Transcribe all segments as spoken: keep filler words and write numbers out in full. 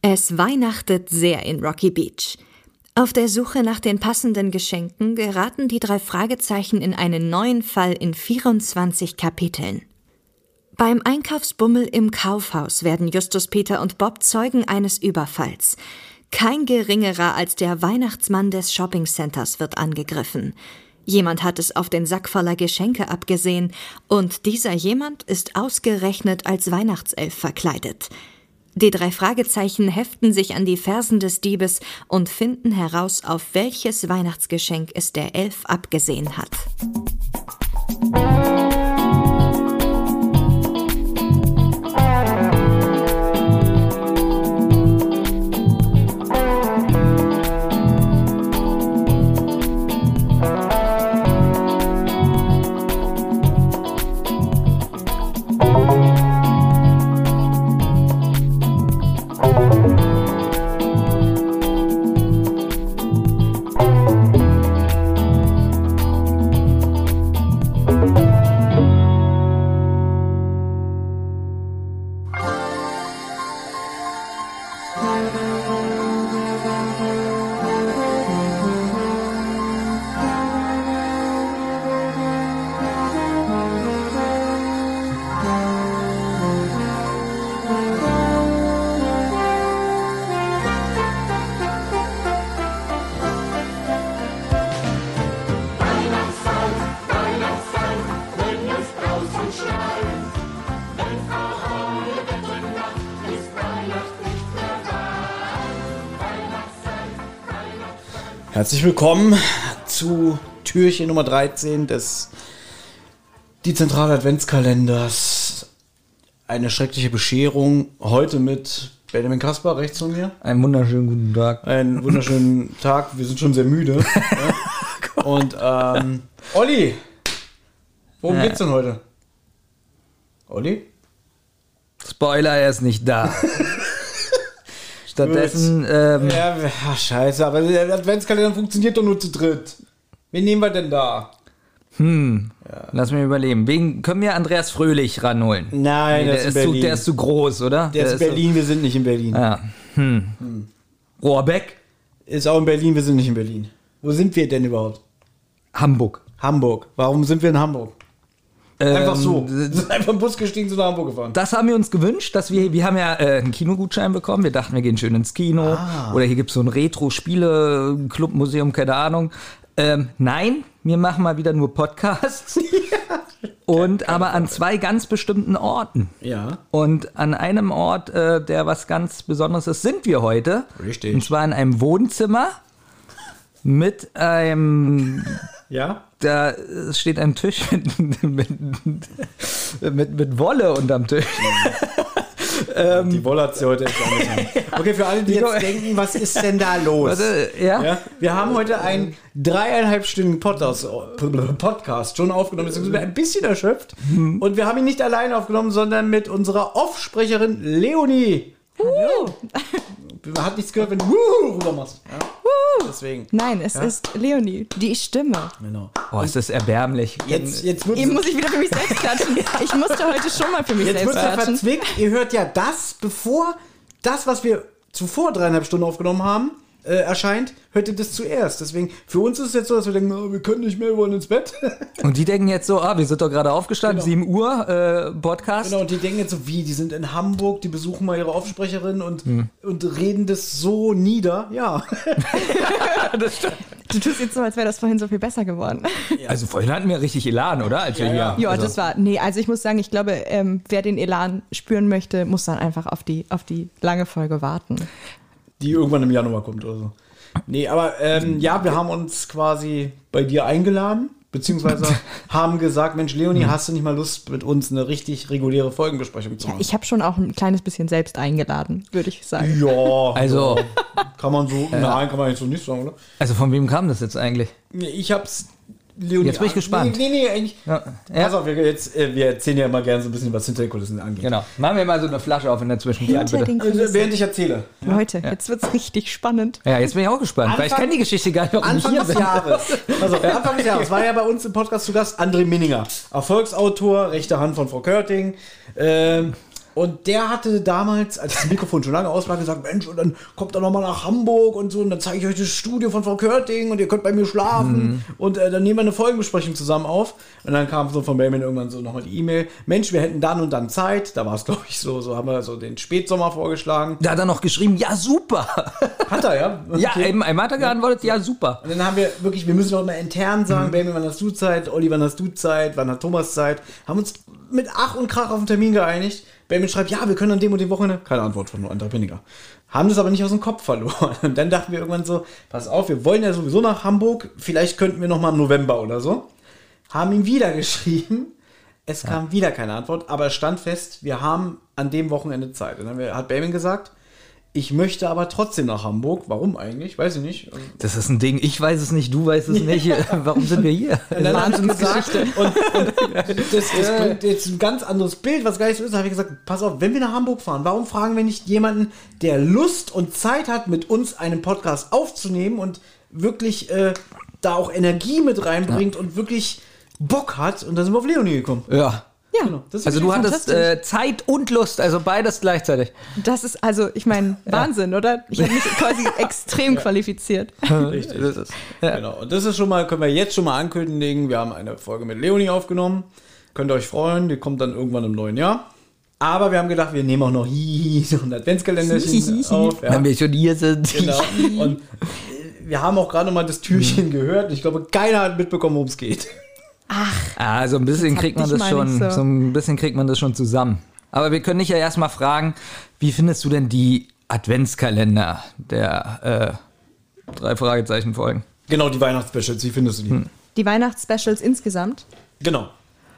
Es weihnachtet sehr in Rocky Beach. Auf der Suche nach den passenden Geschenken geraten die drei Fragezeichen in einen neuen Fall in vierundzwanzig Kapiteln. Beim Einkaufsbummel im Kaufhaus werden Justus, Peter und Bob Zeugen eines Überfalls. Kein geringerer als der Weihnachtsmann des Shoppingcenters wird angegriffen. Jemand hat es auf den Sack voller Geschenke abgesehen und dieser jemand ist ausgerechnet als Weihnachtself verkleidet. Die drei Fragezeichen heften sich an die Fersen des Diebes und finden heraus, auf welches Weihnachtsgeschenk es der Elf abgesehen hat. Herzlich willkommen zu Türchen Nummer dreizehn des Die Zentrale Adventskalenders. Eine schreckliche Bescherung. Heute mit Benjamin Kaspar rechts von mir. Einen wunderschönen guten Tag. Einen wunderschönen Tag. Wir sind schon sehr müde. Ja. Und ähm, Olli, worum geht's denn heute? Olli? Spoiler, er ist nicht da. Stattdessen, ähm, ja, ach, scheiße, aber der Adventskalender funktioniert doch nur zu dritt. Wen nehmen wir denn da? Hm, ja. Lass mich überlegen. Wen können wir Andreas Fröhlich ranholen? Nein, nee, der, der, ist ist zu, der ist zu groß, oder? Der, der ist in Berlin, so, wir sind nicht in Berlin. Ja. Hm. Hm. Rohrbeck? Ist auch in Berlin, wir sind nicht in Berlin. Wo sind wir denn überhaupt? Hamburg. Hamburg. Warum sind wir in Hamburg? Einfach ähm, so. Wir sind einfach im Bus gestiegen, zu nach Hamburg gefahren. Das haben wir uns gewünscht, dass wir, wir haben ja äh, einen Kinogutschein bekommen. Wir dachten, wir gehen schön ins Kino. Ah. Oder hier gibt es so ein Retro-Spiele-Club-Museum, keine Ahnung. Ähm, nein, wir machen mal wieder nur Podcasts. Ja. Und aber an zwei ganz bestimmten Orten. Ja. Und an einem Ort, äh, der was ganz Besonderes ist, sind wir heute. Richtig. Und zwar in einem Wohnzimmer mit einem... Ja? Da steht ein Tisch mit, mit, mit, mit Wolle unterm Tisch. ähm, die Wolle hat sie heute echt angetan. Okay, für alle, die jetzt denken, was ist denn da los? Warte, ja? Ja, wir haben heute einen dreieinhalbstündigen Podcast, Podcast schon aufgenommen. Deswegen sind wir ein bisschen erschöpft. Mhm. Und wir haben ihn nicht alleine aufgenommen, sondern mit unserer Off-Sprecherin Leonie. Hallo. Man hat nichts gehört, wenn du Wuh rüber machst. Ja? Wuh. Deswegen. Nein, es ja? ist Leonie, die Stimme. Genau. Oh, ist das erbärmlich. Jetzt, jetzt Eben muss ich wieder für mich selbst klatschen. Ich musste heute schon mal für mich jetzt selbst klatschen. Jetzt wird verzwickt. Ihr hört ja das, bevor das, was wir zuvor dreieinhalb Stunden aufgenommen haben, äh, erscheint, hört ihr das zuerst. Deswegen, für uns ist es jetzt so, dass wir denken, oh, wir können nicht mehr, wir wollen ins Bett. Und die denken jetzt so, ah, wir sind doch gerade aufgestanden, genau. sieben Uhr, äh, Podcast. Genau, und die denken jetzt so, wie, die sind in Hamburg, die besuchen mal ihre Aufsprecherin und, hm. und reden das so nieder. Ja. Das stimmt. Du tust jetzt so, als wäre das vorhin so viel besser geworden. Ja. Also vorhin hatten wir richtig Elan, oder? Als ja, wir ja. hier, ja, also. das war, nee, also ich muss sagen, ich glaube, ähm, wer den Elan spüren möchte, muss dann einfach auf die, auf die lange Folge warten. Die irgendwann im Januar kommt oder so. Nee, aber ähm, ja, wir haben uns quasi bei dir eingeladen, beziehungsweise haben gesagt, Mensch, Leonie, hast du nicht mal Lust, mit uns eine richtig reguläre Folgenbesprechung zu machen? Ja, ich habe schon auch ein kleines bisschen selbst eingeladen, würde ich sagen. Ja, also kann man so, äh, nein, kann man jetzt so nicht sagen, oder? Also von wem kam das jetzt eigentlich? Ich hab's Leonie. Jetzt bin ich gespannt. Nee, nee, nee, eigentlich. Ja. Pass auf, wir, jetzt, wir erzählen ja immer gerne so ein bisschen, was hinter den Kulissen angeht. Genau. Machen wir mal so eine Flasche auf in der Zwischenzeit, Hinter bitte. den Also, während ich erzähle. Leute, ja. jetzt wird's richtig spannend. Ja, jetzt bin ich auch gespannt, Anfang, weil ich kenne die Geschichte gar nicht, warum Anfang ich hier des bin. Jahres. Also, Anfang des Jahres war ja bei uns im Podcast zu Gast André Minninger. Erfolgsautor, rechte Hand von Frau Körting. Ähm, Und der hatte damals, als das Mikrofon schon lange aus war, gesagt, Mensch, und dann kommt er nochmal nach Hamburg und so, und dann zeige ich euch das Studio von Frau Körting und ihr könnt bei mir schlafen. Mhm. Und äh, dann nehmen wir eine Folgenbesprechung zusammen auf. Und dann kam so von Benjamin irgendwann so nochmal die E-Mail, Mensch, wir hätten dann und dann Zeit. Da war es, glaube ich, so, so haben wir so den Spätsommer vorgeschlagen. Da hat er noch geschrieben, ja, super. Hat er, ja? Okay. Ja, eben, einmal hat er geantwortet, ja, super. Und dann haben wir wirklich, wir müssen auch mal intern sagen, mhm. Benjamin, wann hast du Zeit? Olli, wann hast du Zeit? Wann hat Thomas Zeit? Haben uns mit Ach und Krach auf den Termin geeinigt. Benjamin schreibt, ja, wir können an dem und dem Wochenende. Keine Antwort von André Pinniger. Haben das aber nicht aus dem Kopf verloren. Und dann dachten wir irgendwann so, pass auf, wir wollen ja sowieso nach Hamburg. Vielleicht könnten wir noch mal im November oder so. Haben ihm wieder geschrieben. Es ja. kam wieder keine Antwort. Aber es stand fest, wir haben an dem Wochenende Zeit. Und dann hat Benjamin gesagt, ich möchte aber trotzdem nach Hamburg. Warum eigentlich? Weiß ich nicht. Das ist ein Ding. Ich weiß es nicht, du weißt es nicht. Warum sind wir hier? Und dann haben sie gesagt, und, und das, das bringt jetzt ein ganz anderes Bild, was gar nicht so ist. Da habe ich gesagt, pass auf, wenn wir nach Hamburg fahren, warum fragen wir nicht jemanden, der Lust und Zeit hat, mit uns einen Podcast aufzunehmen und wirklich äh, da auch Energie mit reinbringt ja. und wirklich Bock hat? Und da sind wir auf Leonie gekommen. Ja. Ja, genau. Also du hattest äh, Zeit und Lust, also beides gleichzeitig. Das ist also, ich meine, Wahnsinn, ja. oder? Ich habe mich quasi extrem ja. qualifiziert. Richtig. Das ist, ja. Genau. Und das ist schon mal, können wir jetzt schon mal ankündigen, wir haben eine Folge mit Leonie aufgenommen. Könnt ihr euch freuen, die kommt dann irgendwann im neuen Jahr. Aber wir haben gedacht, wir nehmen auch noch so ein Adventskalenderchen auf. Ja. Wenn wir schon hier sind. Genau. Und wir haben auch gerade noch mal das Türchen gehört. Ich glaube, keiner hat mitbekommen, worum es geht. Ach, ah, so ein bisschen kriegt man das schon, so. so ein bisschen kriegt man das schon zusammen. Aber wir können dich ja erstmal fragen, wie findest du denn die Adventskalender der äh, drei Fragezeichen Folgen? Genau, die Weihnachtsspecials, wie findest du die? Hm. Die Weihnachtsspecials insgesamt? Genau.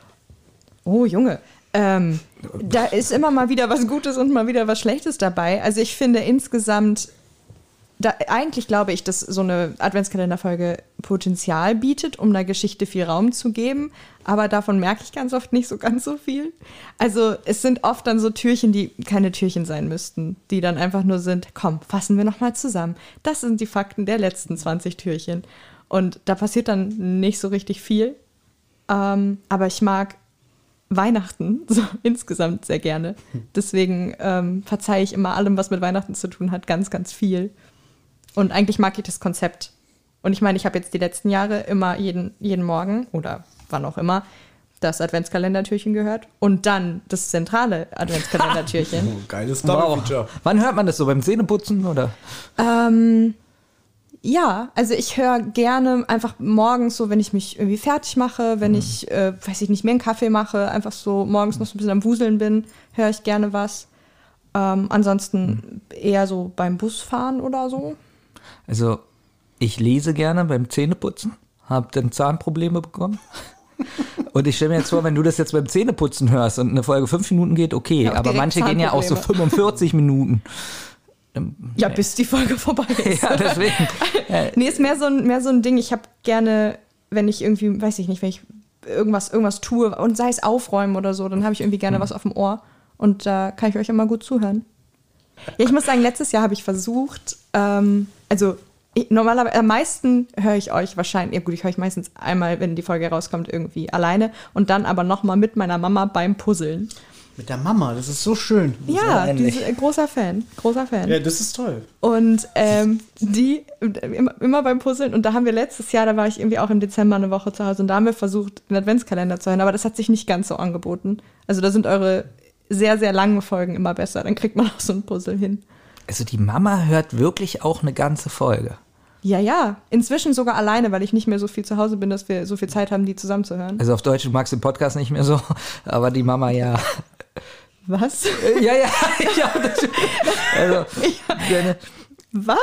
Oh, Junge. Ähm, da ist immer mal wieder was Gutes und mal wieder was Schlechtes dabei. Also ich finde insgesamt, da, eigentlich glaube ich, dass so eine Adventskalenderfolge Potenzial bietet, um einer Geschichte viel Raum zu geben. Aber davon merke ich ganz oft nicht so ganz so viel. Also es sind oft dann so Türchen, die keine Türchen sein müssten. Die dann einfach nur sind, komm, fassen wir nochmal zusammen. Das sind die Fakten der letzten zwanzig Türchen. Und da passiert dann nicht so richtig viel. Ähm, aber ich mag Weihnachten so insgesamt sehr gerne. Deswegen ähm, verzeihe ich immer allem, was mit Weihnachten zu tun hat, ganz, ganz viel. Und eigentlich mag ich das Konzept. Und ich meine, ich habe jetzt die letzten Jahre immer jeden, jeden Morgen oder wann auch immer das Adventskalendertürchen gehört und dann das zentrale Adventskalendertürchen. Oh, geiles Double-Feature. Wow. Wann hört man das so? Beim Zähneputzen oder? Ähm, ja, also ich höre gerne einfach morgens so, wenn ich mich irgendwie fertig mache, wenn mhm. ich, äh, weiß ich nicht, mir einen Kaffee mache, einfach so morgens noch so ein bisschen am Wuseln bin, höre ich gerne was. Ähm, ansonsten mhm. eher so beim Busfahren oder so. Also ich lese gerne beim Zähneputzen, habe dann Zahnprobleme bekommen. Und ich stelle mir jetzt vor, wenn du das jetzt beim Zähneputzen hörst und eine Folge fünf Minuten geht, okay, ja, aber manche gehen ja auch so fünfundvierzig Minuten. Ja, bis die Folge vorbei ist. Ja, deswegen. Nee, ist mehr so ein, mehr so ein Ding, ich habe gerne, wenn ich irgendwie, weiß ich nicht, wenn ich irgendwas, irgendwas tue und sei es aufräumen oder so, dann habe ich irgendwie gerne hm. was auf dem Ohr und da kann ich euch immer gut zuhören. Ja, ich muss sagen, letztes Jahr habe ich versucht, ähm, also ich, normalerweise, am meisten höre ich euch wahrscheinlich, ja gut, ich höre euch meistens einmal, wenn die Folge rauskommt, irgendwie alleine und dann aber nochmal mit meiner Mama beim Puzzeln. Mit der Mama, das ist so schön. Das ja, die ist, äh, großer Fan, großer Fan. Ja, das ist toll. Und ähm, die, immer, immer beim Puzzeln und da haben wir letztes Jahr, da war ich irgendwie auch im Dezember eine Woche zu Hause und da haben wir versucht, den Adventskalender zu hören, aber das hat sich nicht ganz so angeboten. Also da sind eure sehr, sehr langen Folgen immer besser, dann kriegt man auch so ein Puzzle hin. Also die Mama hört wirklich auch eine ganze Folge. Ja, ja. Inzwischen sogar alleine, weil ich nicht mehr so viel zu Hause bin, dass wir so viel Zeit haben, die zusammenzuhören. Also auf Deutsch, du magst den Podcast nicht mehr so, aber die Mama ja. Was? Ja, ja. ja das, also, ja. Was?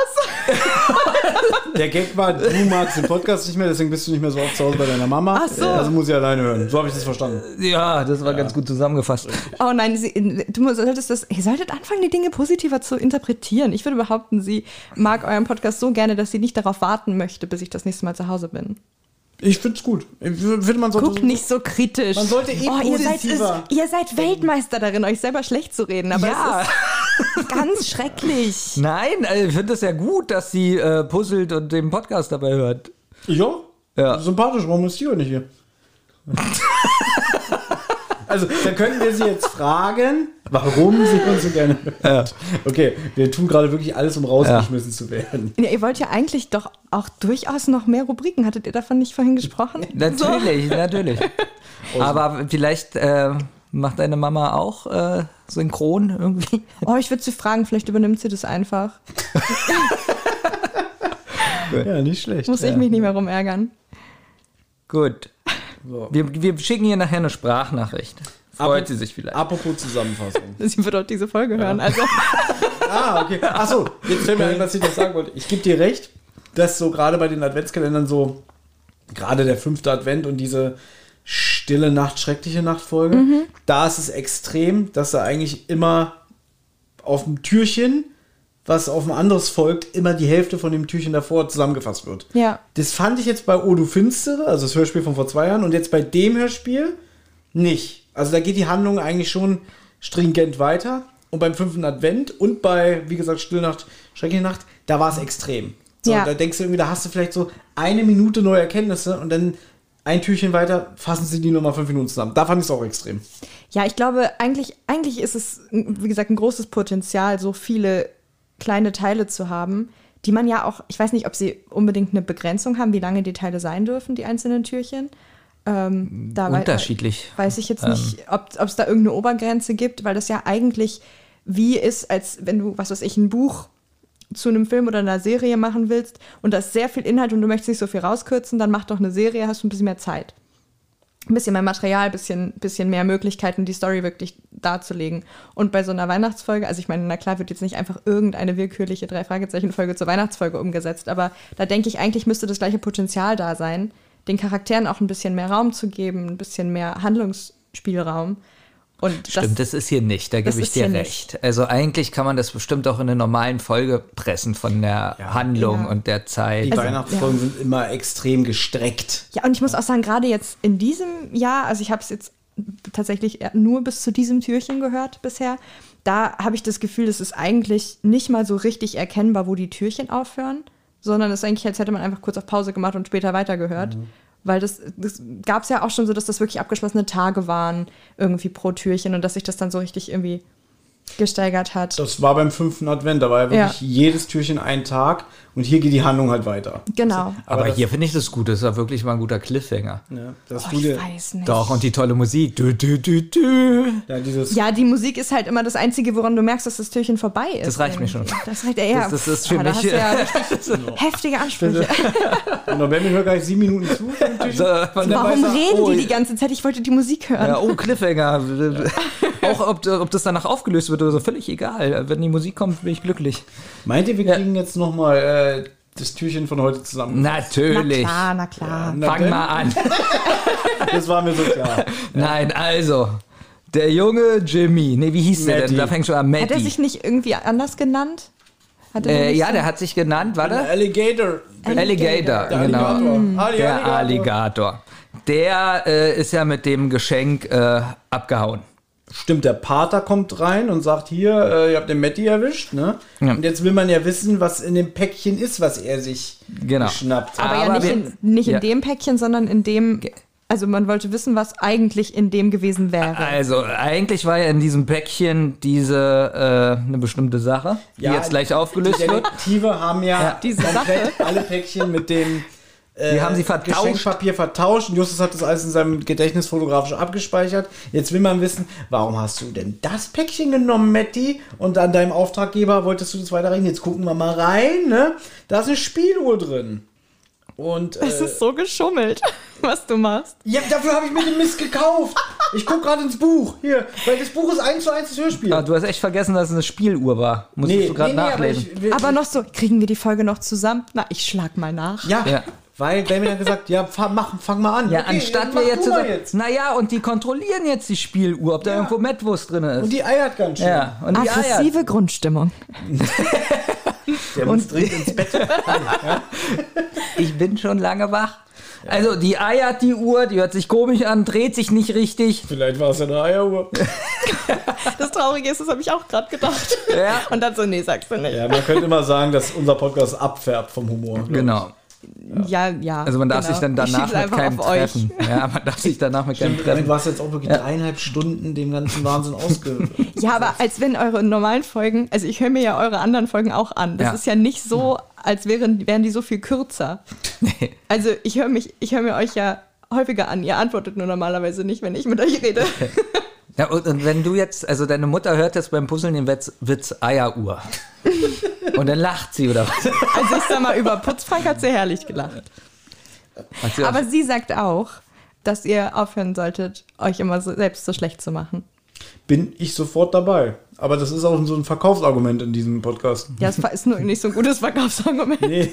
Der Gag war, du magst den Podcast nicht mehr, deswegen bist du nicht mehr so oft zu Hause bei deiner Mama. Ach so. Also muss ich alleine hören. So habe ich das verstanden. Ja, das war ja. ganz gut zusammengefasst. Oh nein, sie, du solltest das, ihr solltet anfangen, die Dinge positiver zu interpretieren. Ich würde behaupten, sie mag euren Podcast so gerne, dass sie nicht darauf warten möchte, bis ich das nächste Mal zu Hause bin. Ich find's gut. Ich find, man sollte Guck nicht so kritisch. Man sollte eh oh, ihr seid, positiver. ist, ihr seid Weltmeister darin, euch selber schlecht zu reden. Aber ja. es ist ganz schrecklich. Nein, also ich finde es ja gut, dass sie äh, puzzelt und den Podcast dabei hört. Ja? Ja. Sympathisch, warum ist die nicht hier? Also, dann könnten wir sie jetzt fragen, warum sie uns so gerne hört. Okay, wir tun gerade wirklich alles, um rausgeschmissen ja. zu werden. Ja, ihr wollt ja eigentlich doch auch durchaus noch mehr Rubriken. Hattet ihr davon nicht vorhin gesprochen? Natürlich, so. natürlich. Aber vielleicht äh, macht deine Mama auch äh, synchron irgendwie? Oh, ich würde sie fragen, vielleicht übernimmt sie das einfach. Ja, nicht schlecht. Muss ja. ich mich nicht mehr rumärgern. Gut. So. Wir, wir schicken ihr nachher eine Sprachnachricht. Freut Apropos, sie sich vielleicht. Apropos Zusammenfassung. Sie wird auch diese Folge hören. Ja. Also. Ah, okay. Achso, jetzt fällt mir ein, was ich noch sagen wollte. Ich gebe dir recht, dass so gerade bei den Adventskalendern so, gerade der fünfte Advent und diese stille Nacht, schreckliche Nachtfolge, mhm. da ist es extrem, dass da eigentlich immer auf dem Türchen, was auf ein anderes folgt, immer die Hälfte von dem Türchen davor zusammengefasst wird. Ja. Das fand ich jetzt bei O du Finstere, also das Hörspiel von vor zwei Jahren, und jetzt bei dem Hörspiel nicht. Also da geht die Handlung eigentlich schon stringent weiter. Und beim fünften Advent und bei, wie gesagt, Stille Nacht, Schreckliche Nacht, da war es extrem. So, ja. Da denkst du irgendwie, da hast du vielleicht so eine Minute neue Erkenntnisse und dann ein Türchen weiter, fassen sie die nochmal fünf Minuten zusammen. Da fand ich es auch extrem. Ja, ich glaube, eigentlich, eigentlich ist es, wie gesagt, ein großes Potenzial, so viele kleine Teile zu haben, die man ja auch, ich weiß nicht, ob sie unbedingt eine Begrenzung haben, wie lange die Teile sein dürfen, die einzelnen Türchen. Ähm, da Unterschiedlich. Wei- weiß ich jetzt nicht, ähm. ob es da irgendeine Obergrenze gibt, weil das ja eigentlich wie ist, als wenn du, was weiß ich, ein Buch zu einem Film oder einer Serie machen willst und da ist sehr viel Inhalt und du möchtest nicht so viel rauskürzen, dann mach doch eine Serie, hast du ein bisschen mehr Zeit. Ein bisschen mehr Material, ein bisschen, bisschen mehr Möglichkeiten, die Story wirklich darzulegen. Und bei so einer Weihnachtsfolge, also ich meine, na klar wird jetzt nicht einfach irgendeine willkürliche Drei-Fragezeichen-Folge zur Weihnachtsfolge umgesetzt, aber da denke ich, eigentlich müsste das gleiche Potenzial da sein, den Charakteren auch ein bisschen mehr Raum zu geben, ein bisschen mehr Handlungsspielraum. Und Stimmt, das, das ist hier nicht, da gebe ich dir recht. Nicht. Also eigentlich kann man das bestimmt auch in einer normalen Folge pressen von der ja, Handlung ja. und der Zeit. Die also, Weihnachtsfolgen ja. sind immer extrem gestreckt. Ja, und ich muss auch sagen, gerade jetzt in diesem Jahr, also ich habe es jetzt tatsächlich nur bis zu diesem Türchen gehört bisher, da habe ich das Gefühl, es ist eigentlich nicht mal so richtig erkennbar, wo die Türchen aufhören, sondern es ist eigentlich, als hätte man einfach kurz auf Pause gemacht und später weitergehört. Mhm. Weil das, das gab es ja auch schon so, dass das wirklich abgeschlossene Tage waren, irgendwie pro Türchen und dass sich das dann so richtig irgendwie gesteigert hat. Das war beim fünften Advent, da war ja wirklich ja. jedes Türchen ein Tag und hier geht die Handlung halt weiter. Genau. Also, aber aber hier finde ich das gut, das war wirklich mal ein guter Cliffhanger. Ja, das oh, ich weiß nicht. Doch, und die tolle Musik. Du, du, du, du. Ja, dieses ja, die Musik ist halt immer das Einzige, woran du merkst, dass das Türchen vorbei ist. Das reicht irgendwie. mir schon. Das reicht ja. Das, das ist für ah, mich. Da hast du ja richtig heftige Ansprüche. Und dann werden wir gleich sieben Minuten zu. Also, warum reden oh, die die ganze Zeit? Ich wollte die Musik hören. Ja, oh, Cliffhanger. Auch ob, ob das danach aufgelöst wird oder so, völlig egal. Wenn die Musik kommt, bin ich glücklich. Meint ihr, wir kriegen ja. jetzt nochmal äh, das Türchen von heute zusammen? Natürlich. Na klar, na klar. Ja, na Fang denn? mal an. Das war mir so klar. Ja. Nein, also, der junge Jimmy, nee, wie hieß der denn? Da fängt schon an, Matty. Hat er sich nicht irgendwie anders genannt? Hat er äh, ja, der hat sich genannt, warte. Alligator. Alligator, der genau. Alligator. Ah, der Alligator. Alligator. Der äh, ist ja mit dem Geschenk äh, abgehauen. Stimmt, der Pater kommt rein und sagt, hier, äh, ihr habt den Matty erwischt, ne? Ja. Und jetzt will man ja wissen, was in dem Päckchen ist, was er sich genau. geschnappt hat. Aber, Aber ja nicht, in, nicht ja. in dem Päckchen, sondern in dem, also man wollte wissen, was eigentlich in dem gewesen wäre. Also eigentlich war ja in diesem Päckchen diese, äh, eine bestimmte Sache, die ja, jetzt gleich aufgelöst die wird. Die Detektive haben ja, ja. diese Sache. alle Päckchen mit dem Die haben sie vertauscht. Geschenkpapier vertauscht und Justus hat das alles in seinem Gedächtnis fotografisch abgespeichert. Jetzt will man wissen, warum hast du denn das Päckchen genommen, Matty? Und an deinem Auftraggeber wolltest du das weiterreden. Jetzt gucken wir mal rein, ne? Da ist eine Spieluhr drin. Und, das äh, ist so geschummelt, was du machst. Ja, dafür habe ich mir den Mist gekauft. Ich gucke gerade ins Buch. Hier, weil das Buch ist eins zu eins das Hörspiel. Ah, du hast echt vergessen, dass es eine Spieluhr war. Musstest nee, du gerade nee, nee, nachlesen. Aber, ich, aber noch so, kriegen wir die Folge noch zusammen? Na, ich schlag mal nach. Ja, ja. Weil Benjamin hat gesagt, ja, fang, mach, fang mal an. Ja, okay, anstatt wir jetzt, jetzt. Naja, und die kontrollieren jetzt die Spieluhr, ob da ja. irgendwo Mettwurst drin ist. Und die eiert ganz schön. Ja, und die aggressive eiert. Grundstimmung. Der muss dringend ins Bett. Ja. Ich bin schon lange wach. Ja. Also die eiert die Uhr, die hört sich komisch an, dreht sich nicht richtig. Vielleicht war es ja eine Eieruhr. Das Traurige ist, das habe ich auch gerade gedacht. Ja. Und dann so, nee, sagst du nicht. Ja, man könnte immer sagen, dass unser Podcast abfärbt vom Humor. Genau. Ja, ja. Also man darf genau. sich dann danach Ich schieb's mit einfach keinem auf euch. treffen. Ja, man darf sich danach mit keinem Stimmt, damit treffen. warst du jetzt auch wirklich Ja. dreieinhalb Stunden dem ganzen Wahnsinn ausge... Ja, aber als wenn eure normalen Folgen, also ich höre mir ja eure anderen Folgen auch an. Das Ja. ist ja nicht so, als wären, wären die so viel kürzer. Nee. Also ich höre mich, ich höre mir euch ja häufiger an. Ihr antwortet nur normalerweise nicht, wenn ich mit euch rede. Ja, und, und wenn du jetzt, also deine Mutter hört jetzt beim Puzzeln den Witz, Witz Eieruhr. Und dann lacht sie, oder was? Also ich sag mal, über Putzfrank hat sie herrlich gelacht. Hat sie auch- Aber sie sagt auch, dass ihr aufhören solltet, euch immer so, selbst so schlecht zu machen. Bin ich sofort dabei. Aber das ist auch so ein Verkaufsargument in diesem Podcast. Ja, es ist nur nicht so ein gutes Verkaufsargument. Nee.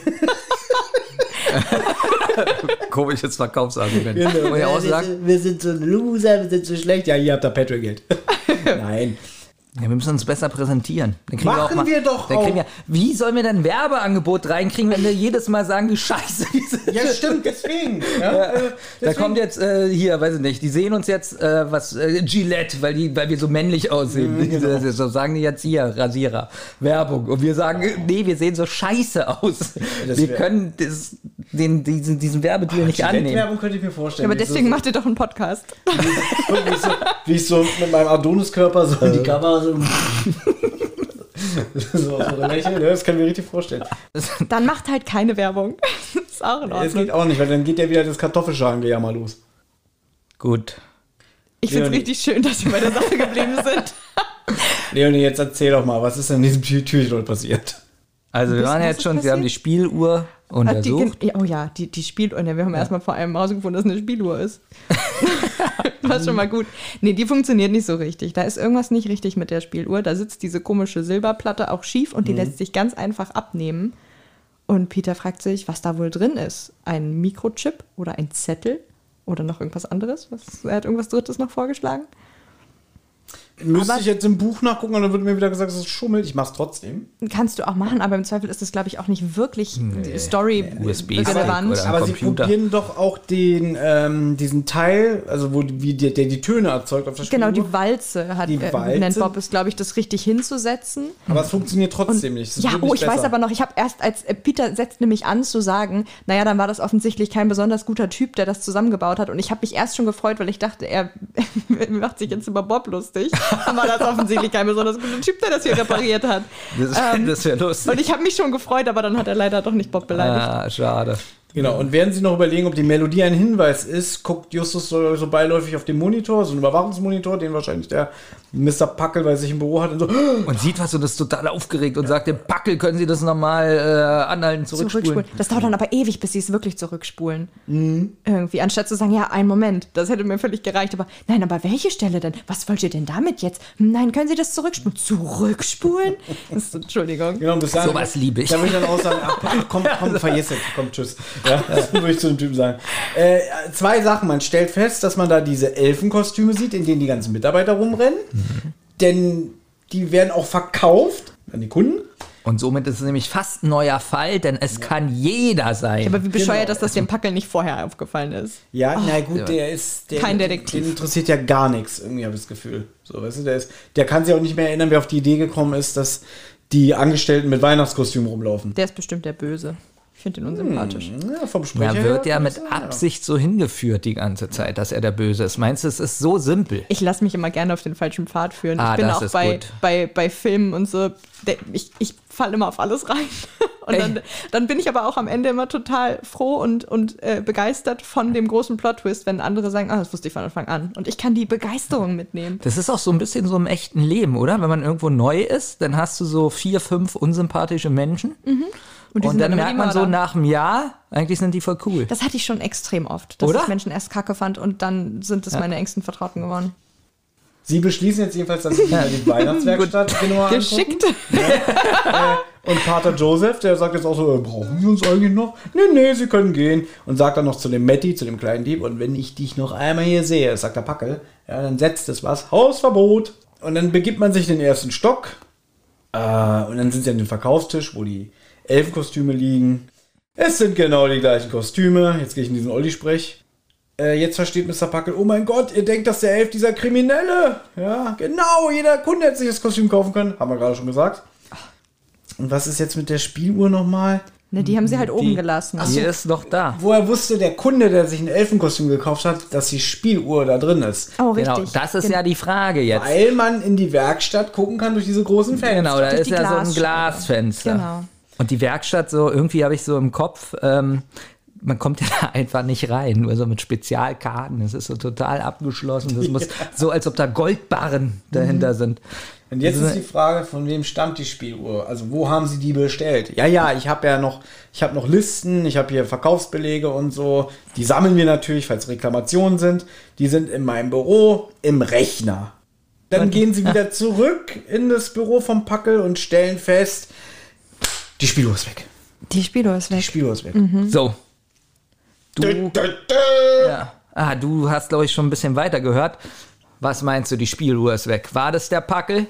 Komisches Verkaufsargument. Genau. Muss ich auch wir, sagen. sind, wir sind so Loser, wir sind so schlecht. Ja, hier habt ihr Patreon-Geld. Nein. Ja, wir müssen uns besser präsentieren. Dann kriegen wir, auch Machen mal, wir doch dann auch. kriegen wir, Wie sollen wir denn ein Werbeangebot reinkriegen, wenn wir jedes Mal sagen, wie scheiße wir sind? Ja, stimmt, deswegen. Ja, äh, Da deswegen. kommt jetzt äh, hier, weiß ich nicht, die sehen uns jetzt äh, was äh, Gillette, weil die, weil wir so männlich aussehen. Mhm, genau. Die- So sagen die jetzt hier Rasierer, Werbung, und wir sagen, äh, nee, wir sehen so scheiße aus. Das Wir wär- können das, den, diesen, diesen Werbedeal nicht annehmen. Werbung könnte ich mir vorstellen. Aber Wie ich deswegen so, macht ihr doch einen Podcast. wie, ich so, wie ich so mit meinem Adoniskörper so in die Kamera so... so, so lächeln, ja, das kann ich mir richtig vorstellen. Dann macht halt keine Werbung. Das ist auch in Es Ordnung. geht auch nicht, weil dann geht ja wieder das Kartoffelschalengejammer los. Gut. Ich finde es Leonie. richtig schön, dass wir bei der Sache geblieben sind. Leonie, jetzt erzähl doch mal, was ist denn in diesem Tür- Türchen heute passiert? Also wir Was- waren was jetzt ist schon, wir haben die passiert? Spieluhr Ah, die, untersucht. gen- ja, oh ja, die, die Spieluhr. Ja, wir haben erstmal vor allem herausgefunden, dass es eine Spieluhr ist. Das ist schon mal gut. Nee, die funktioniert nicht so richtig. Da ist irgendwas nicht richtig mit der Spieluhr. Da sitzt diese komische Silberplatte auch schief und die lässt sich ganz einfach abnehmen. Und Peter fragt sich, was da wohl drin ist. Ein Mikrochip oder ein Zettel oder noch irgendwas anderes? Was, er hat irgendwas Drittes noch vorgeschlagen. Müsste Aber- ich jetzt im Buch nachgucken und dann wird mir wieder gesagt, es ist Schummel. Ich mach's trotzdem. Kannst du auch machen, aber im Zweifel ist das, glaube ich, auch nicht wirklich Story U S B-Stick relevant. oder- Aber Computer. sie probieren doch auch den, ähm, diesen Teil, also wo die- wie der, der die Töne erzeugt auf der Genau, Spieluhr. die Walze hat, Die äh, Walze? nennt Bob es, glaube ich, das richtig hinzusetzen. Aber es funktioniert trotzdem nicht. Es ist Ja, wirklich oh, ich weiß besser. aber noch, ich habe erst, als äh, Peter setzte mich an zu sagen, naja, dann war das offensichtlich kein besonders guter Typ, der das zusammengebaut hat. Und ich habe mich erst schon gefreut, weil ich dachte, er macht sich jetzt über Bob lustig. Dann war das offensichtlich kein besonders guter Typ, der das hier repariert hat. Das, Ähm, das wäre lustig. Und ich habe mich schon gefreut, aber dann hat er leider doch nicht Bob beleidigt. Ah, schade. Genau, und während sie noch überlegen, ob die Melodie ein Hinweis ist, guckt Justus so, so beiläufig auf den Monitor, so einen Überwachungsmonitor, den wahrscheinlich der Mister Packel bei sich im Büro hat, und so, Und sieht was und ist total aufgeregt und sagt dem Packel, können Sie das nochmal äh, anhalten, zurückspulen? Zurückspulen. Das dauert dann aber ewig, bis sie es wirklich zurückspulen. Irgendwie, anstatt zu sagen, ja, einen Moment, das hätte mir völlig gereicht. Aber nein, aber welche Stelle denn? Was wollt ihr denn damit jetzt? Nein, können Sie das zurückspulen? Zurückspulen? Das ist, Entschuldigung. genau, bis dahin, Sowas liebe ich. Da würde ich dann auch sagen, ach, komm, komm, vergiss es, komm, tschüss. Ja, das würde ich zu dem Typen sagen. Äh, zwei Sachen, man stellt fest, dass man da diese Elfenkostüme sieht, in denen die ganzen Mitarbeiter rumrennen, Mhm. denn die werden auch verkauft an die Kunden. Und somit ist es nämlich fast ein neuer Fall, denn es kann jeder sein. Aber wie bescheuert, Genau. dass das dem Packel nicht vorher aufgefallen ist. Ja, na gut, ja. der ist der, Kein Detektiv. Den interessiert ja gar nichts, irgendwie habe ich das Gefühl. So, weißt du, der ist, der kann sich auch nicht mehr erinnern, wer auf die Idee gekommen ist, dass die Angestellten mit Weihnachtskostümen rumlaufen. Der ist bestimmt der Böse. Ich finde ihn unsympathisch. Ja, vom Sprecher Er wird her ja kann mit das sein, ja. Absicht so hingeführt die ganze Zeit, dass er der Böse ist. Meinst du, es ist so simpel? Ich lasse mich immer gerne auf den falschen Pfad führen. Ah, ich bin das auch ist bei, gut. bei, bei Filmen und so, der, ich, ich falle immer auf alles rein. Und dann, dann bin ich aber auch am Ende immer total froh und, und äh, begeistert von dem großen Plot-Twist, wenn andere sagen, ah, das wusste ich von Anfang an. Und ich kann die Begeisterung mitnehmen. Das ist auch so ein bisschen so im echten Leben, oder? Wenn man irgendwo neu ist, dann hast du so vier, fünf unsympathische Menschen. Und, die Und sind dann immer merkt die man so Mörder. nach einem Jahr, eigentlich sind die voll cool. Das hatte ich schon extrem oft, dass Oder? ich Menschen erst kacke fand und dann sind es meine engsten Vertrauten geworden. Sie beschließen jetzt jedenfalls, dass sie sich mal die Weihnachtswerkstatt genauer angucken. Geschickt. Und Pater Joseph, der sagt jetzt auch so, äh, brauchen wir uns eigentlich noch? Nee, nee, sie können gehen. Und sagt dann noch zu dem Matti, zu dem kleinen Dieb, und wenn ich dich noch einmal hier sehe, das sagt der Packel, ja, dann setzt es was, Hausverbot. Und dann begibt man sich in den ersten Stock. Äh, und dann sind sie an dem Verkaufstisch, wo die Elfenkostüme liegen. Es sind genau die gleichen Kostüme. Jetzt gehe ich in diesen Olli-Sprech. Äh, jetzt versteht Mister Packel, oh mein Gott, ihr denkt, dass der Elf dieser Kriminelle. Ja, genau, jeder Kunde hätte sich das Kostüm kaufen können. Haben wir gerade schon gesagt. Und was ist jetzt mit der Spieluhr nochmal? Ne, die haben sie halt oben Die- gelassen. Die ist noch da. Woher wusste der Kunde, der sich ein Elfenkostüm gekauft hat, dass die Spieluhr da drin ist? Oh, Genau, richtig. das ist ja die Frage jetzt. Weil man in die Werkstatt gucken kann durch diese großen Fenster. Genau, da Durch ist die ja so ein Glasscheibe. Glasfenster. Genau. Und die Werkstatt, so irgendwie habe ich so im Kopf, ähm, man kommt ja da einfach nicht rein, nur so mit Spezialkarten. Es ist so total abgeschlossen. Das muss so, als ob da Goldbarren dahinter sind. Und jetzt Diese- ist die Frage, von wem stammt die Spieluhr? Also wo haben sie die bestellt? Ja, ja, ich habe ja noch, ich habe noch Listen, ich habe hier Verkaufsbelege und so. Die sammeln wir natürlich, falls Reklamationen sind. Die sind in meinem Büro im Rechner. Dann gehen sie wieder zurück in das Büro vom Packel und stellen fest, die Spieluhr ist weg. Die Spieluhr ist Die weg. Spieluhr ist weg. So. Du, Dö, dö, dö. ja. ah, du hast, glaube ich, schon ein bisschen weiter gehört. Was meinst du, die Spieluhr ist weg? War das der Packel?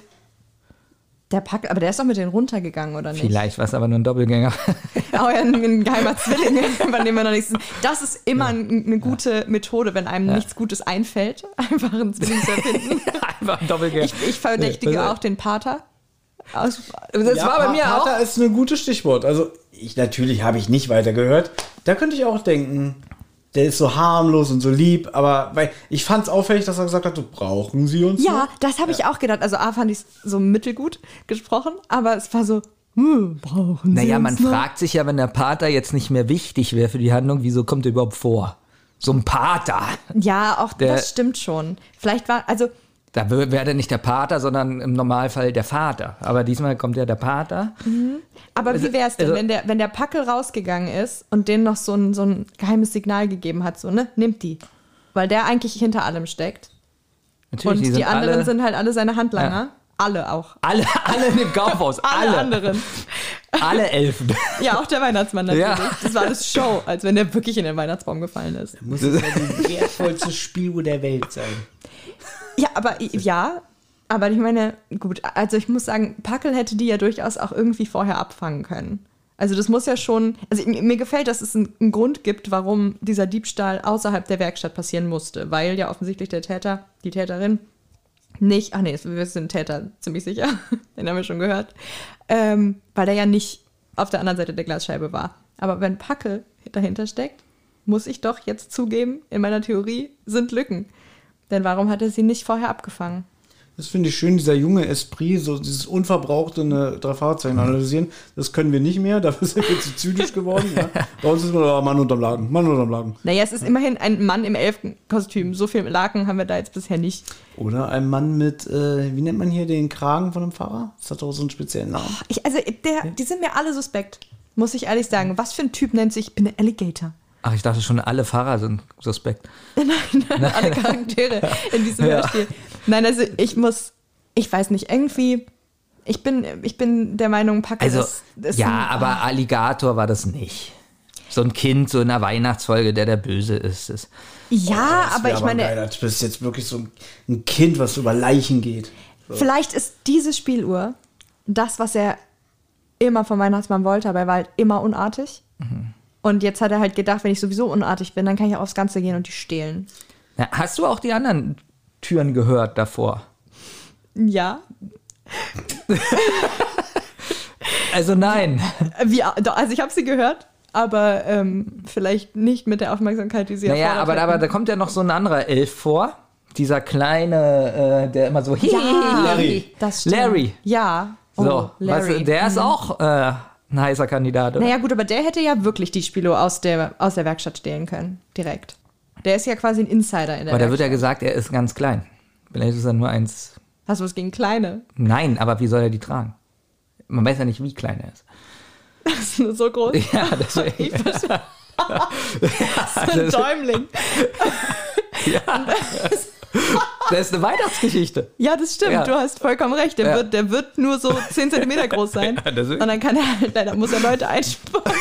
Der Packel, aber der ist doch mit denen runtergegangen, oder nicht? Vielleicht war es aber nur ein Doppelgänger. Oh ja, ein, ein geheimer Zwilling, von dem wir noch nichts. Das ist immer ein, eine gute Methode, wenn einem nichts Gutes einfällt, einfach einen Zwilling zu erfinden. Einfach ein Doppelgänger. Ich, ich verdächtige Ja. auch den Pater. Aus, das Ja, war bei Pa- mir auch. Pater ist ein gutes Stichwort. Also ich natürlich habe ich nicht weiter gehört. Da könnte ich auch denken, der ist so harmlos und so lieb, aber weil ich fand es auffällig, dass er gesagt hat, so brauchen Sie uns ja, noch? das habe ich auch gedacht. Also A fand ich es so mittelgut gesprochen, aber es war so, hm, brauchen Sie Naja, man uns noch? fragt sich ja, wenn der Pater jetzt nicht mehr wichtig wäre für die Handlung, wieso kommt er überhaupt vor? So ein Pater. Ja, auch Der- das stimmt schon. Vielleicht war, also Da wäre der nicht der Pater, sondern im Normalfall der Vater. Aber diesmal kommt ja der Pater. Aber wie wäre es denn, also- wenn der, wenn der Packel rausgegangen ist und denen noch so ein, so ein geheimes Signal gegeben hat, so, ne, nimmt die. Weil der eigentlich hinter allem steckt. Natürlich, Und die, sind anderen alle, sind halt alle seine Handlanger. Ja. Alle auch. alle, alle in dem Kaufhaus. Alle, Alle. anderen. Alle Elfen. Ja, auch der Weihnachtsmann natürlich. Ja. Das war alles Show, als wenn der wirklich in den Weihnachtsbaum gefallen ist. Muss es ja die wertvollste Spieluhr der Welt sein. Ja, aber ja, aber ich meine, gut, also ich muss sagen, Packel hätte die ja durchaus auch irgendwie vorher abfangen können. Also das muss ja schon, also mir gefällt, dass es einen, einen Grund gibt, warum dieser Diebstahl außerhalb der Werkstatt passieren musste, weil ja offensichtlich der Täter, die Täterin nicht, ach nee, wir sind Täter ziemlich sicher, den haben wir schon gehört, ähm, weil er ja nicht auf der anderen Seite der Glasscheibe war. Aber wenn Packel dahinter steckt, muss ich doch jetzt zugeben, in meiner Theorie sind Lücken. Denn warum hat er sie nicht vorher abgefangen? Das finde ich schön, dieser junge Esprit, so dieses unverbrauchte eine drei Fahrzeichen analysieren, das können wir nicht mehr, dafür sind wir zu zynisch geworden. Ja. Bei uns ist man Mann unterm Laken, Mann unterm Laken. Naja, es ist immerhin ein Mann im Elfenkostüm. So viel Laken haben wir da jetzt bisher nicht. Oder ein Mann mit, äh, wie nennt man hier den Kragen von einem Pfarrer? Das hat doch so einen speziellen Namen. Ich, also, der, die sind mir alle suspekt, muss ich ehrlich sagen. Was für ein Typ nennt sich, ich bin ein Alligator? Ach, ich dachte schon, alle Fahrer sind suspekt. Alle Charaktere in diesem Ja. Hörspiel. Nein, also ich muss, ich weiß nicht, irgendwie, ich bin, ich bin der Meinung, Packel Also, ist, ist ja, ein, aber Alligator war das nicht. So ein Kind, so in einer Weihnachtsfolge, der der Böse ist. Das, Ja, Das aber wär ich meine, Geil, du bist jetzt wirklich so ein- ein Kind, was über Leichen geht. vielleicht ist diese Spieluhr das, was er immer vom Weihnachtsmann wollte, aber er war halt immer unartig. Und jetzt hat er halt gedacht, wenn ich sowieso unartig bin, dann kann ich auch aufs Ganze gehen und die stehlen. Na, hast du auch die anderen Türen gehört davor? Ja. Also nein. Wie, also ich habe sie gehört, aber ähm, vielleicht nicht mit der Aufmerksamkeit, die sie Naja, erfordert aber, aber hätten. da kommt ja noch so ein anderer Elf vor. Dieser kleine, äh, der immer so... Larry. Das stimmt. Larry. Ja. Oh, So, Larry. Was, der ist Mhm. auch äh, ein heißer Kandidat, oder? Naja, gut, aber der hätte ja wirklich die Spieluhr aus der, aus der Werkstatt stehlen können. Direkt. Der ist ja quasi ein Insider in der Aber da wird ja Werkstatt. gesagt, er ist ganz klein. Vielleicht ist er nur eins... Hast du was gegen Kleine? Nein, aber wie soll er die tragen? Man weiß ja nicht, wie klein er ist. Das ist nur so groß. Ja, deswegen. Ich verstehe. Ja, Ein das, Däumling. das ist eine Weihnachtsgeschichte. Ja, das stimmt. Ja. Du hast vollkommen recht. Der, Ja. wird, der wird nur so zehn Zentimeter groß sein. Ja, deswegen. Und dann kann er halt, leider muss er Leute einsparen.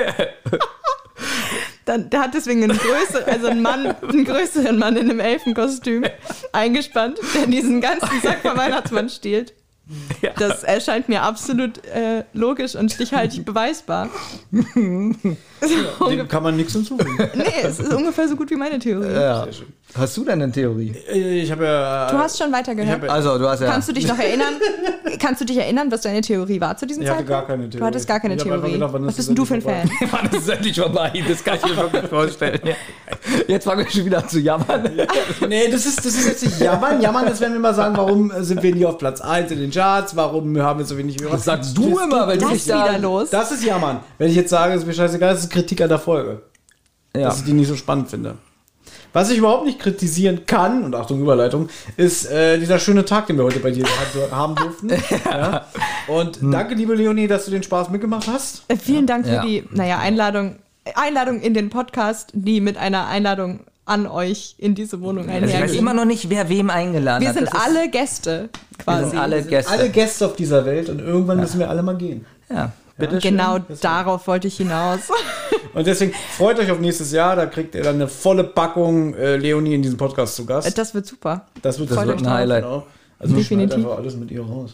Dann, der hat deswegen einen größeren, also einen Mann, einen größeren Mann in einem Elfenkostüm eingespannt, der diesen ganzen Sack vom Weihnachtsmann stiehlt. Ja. Das erscheint mir absolut äh, logisch und stichhaltig beweisbar. So, Dem kann man nichts hinzufügen. nee, es ist ungefähr so gut wie meine Theorie. Ja. Hast du denn eine Theorie? Ich habe ja. Du hast schon weitergehört. Ich hab- Also, du hast ja. Kannst du dich noch erinnern? Kannst du dich erinnern, was deine Theorie war zu diesem Ich hatte Zeitpunkt? gar keine Theorie. Du hattest gar keine Ich hab einfach Theorie. gedacht, wann ist was bist das denn du für ein endlich Fan? Wann ist es endlich vorbei? Das kann ich mir wirklich vorstellen. Jetzt fangen wir schon wieder an zu jammern. Nee, das ist, das ist jetzt nicht jammern. Jammern ist, wenn wir mal sagen, warum sind wir nie auf Platz eins in den Charts, warum haben wir so wenig Hörer. Das sagst du immer, weil du Das dich ist da... wieder los. Das ist jammern. Wenn ich jetzt sage, es ist mir scheißegal, das ist Kritik an der Folge. Ja. Dass ich die nicht so spannend finde. Was ich überhaupt nicht kritisieren kann, und Achtung, Überleitung, ist äh, dieser schöne Tag, den wir heute bei dir haben durften. Ja. Und danke, liebe Leonie, dass du den Spaß mitgemacht hast. Äh, Vielen Dank für Ja. die, naja, Einladung, Einladung in den Podcast, die mit einer Einladung an euch in diese Wohnung Also ich weiß einhergeht. immer noch nicht, wer wem eingeladen Wir hat. sind Das ist- alle Gäste, wir quasi. sind alle Gäste. Alle Gäste auf dieser Welt und irgendwann müssen wir alle mal gehen. Ja, bitte Genau darauf wollte ich hinaus. Und deswegen freut euch auf nächstes Jahr, da kriegt ihr dann eine volle Packung äh, Leonie in diesem Podcast zu Gast. Das wird super. Das wird, Das das wird ein Highlight. Genau. Also Definitiv. schneid einfach alles mit ihr raus.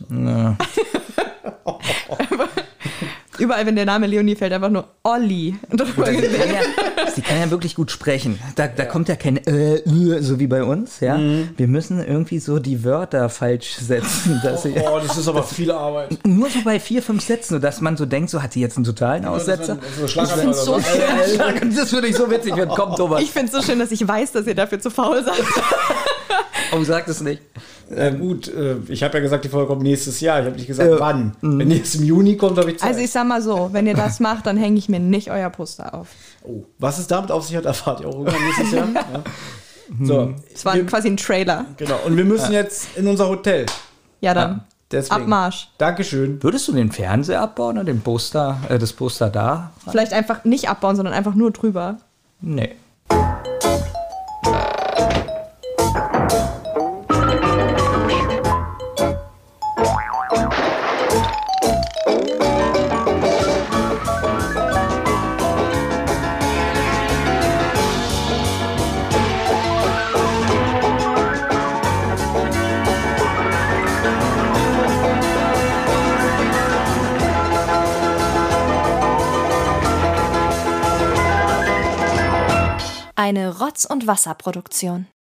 Überall, wenn der Name Leonie fällt, einfach nur Olli. drüber Sie gelegt. kann, ja, sie kann ja wirklich gut sprechen. Da, da kommt ja kein äh, äh, so wie bei uns. Ja? Wir müssen irgendwie so die Wörter falsch setzen. Dass sie, Oh, das ist aber viel Arbeit. nur so bei vier, fünf Sätzen, sodass man so denkt, so hat sie jetzt einen totalen Aussetzer. Ich find's so schön. Das würde ich so witzig finden. Komm, Thomas. Ich finde es so schön, dass ich weiß, dass ihr dafür zu faul seid. Oh, sag es nicht. Äh, gut, äh, ich habe ja gesagt, die Folge kommt nächstes Jahr. Ich habe nicht gesagt, wann. Wenn die jetzt im Juni kommt, habe ich Zeit. Also ich sag mal so, wenn ihr das macht, dann hänge ich mir nicht euer Poster auf. oh, was es damit auf sich hat, erfahrt ihr auch irgendwann nächstes Jahr. Ja. So, Es war wir, quasi ein Trailer. genau. Und wir müssen jetzt in unser Hotel. Ja, dann. Deswegen. Abmarsch. Dankeschön. Würdest du den Fernseher abbauen oder den Poster, äh, das Poster da? Vielleicht einfach nicht abbauen, sondern einfach nur drüber. Nee. Eine Rotz- und Wasserproduktion.